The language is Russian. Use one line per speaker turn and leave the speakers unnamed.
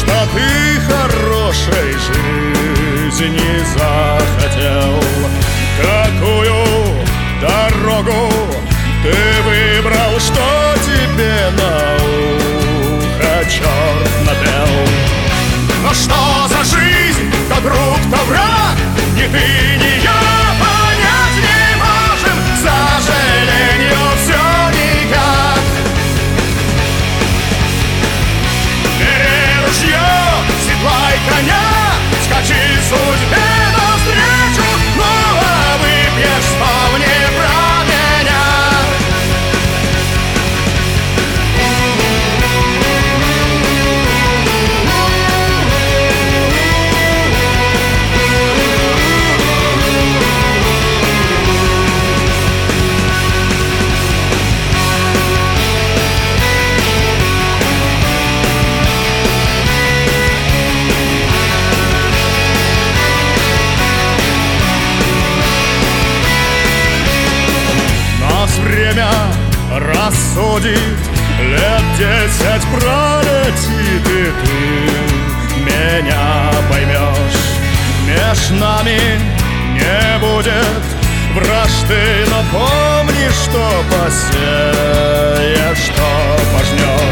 что ты хорошей жизни захотел. Какую дорогу ты выбрал, что тебе на ухо черт напел? Но что за жизнь, то друг, то враг, ни ты, ни я понять не можем, к сожалению, все никак. Бери ружье, седлай коня, скачи судьбе навстречу, ну а выпьешь, вспомни про меня. Время рассудит, лет 10 пролетит, и ты меня поймешь. Меж нами не будет вражды, но помни, что посеешь, что пожнешь.